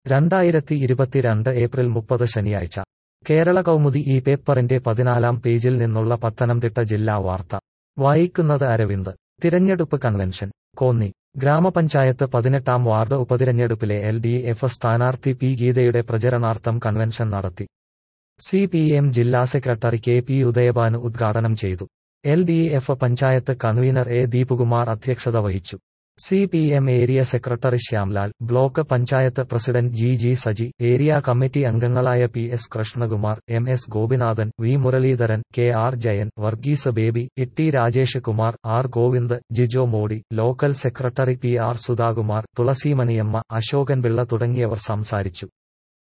2022 April 30 ശനിയാഴ്ച കേരള കൗമുദി ഈ പേപ്പറിന്റെ 14-ാം പേജിൽ നിന്നുള്ള പത്തനംതിട്ട ജില്ലാ വാർത്ത വായിക്കുന്നത് അരവിന്ദ്. തിരഞ്ഞെടുപ്പ് കൺവെൻഷൻ കോന്നി. ഗ്രാമപഞ്ചായത്ത് 18-ാം വാർഡ് ഉപതിരഞ്ഞെടുപ്പിലെ LDF സ്ഥാനാർത്ഥി പി ഗീതയുടെ പ്രചരണാർത്ഥം കൺവെൻഷൻ നടത്തി. CPM ജില്ലാ സെക്രട്ടറി KP ഉദയഭാനു ഉദ്ഘാടനം ചെയ്തു. LDF panchayat convener A Deepakumar അധ്യക്ഷത വഹിച്ചു. CPM area secretary Shyamlal, block panchayat president GG Saji, area committee അംഗങ്ങളായ PS Krishnakumar, MS Gopinathan, V Muraleedharan, KR Jayan, Varghese Baby, T Rajesh Kumar, R Govind, Jijo Modi, local secretary PR Sudhakumar, Thulaseemaniyamma, Ashokan Pillai തുടങ്ങിയവർ സംസാരിച്ചു.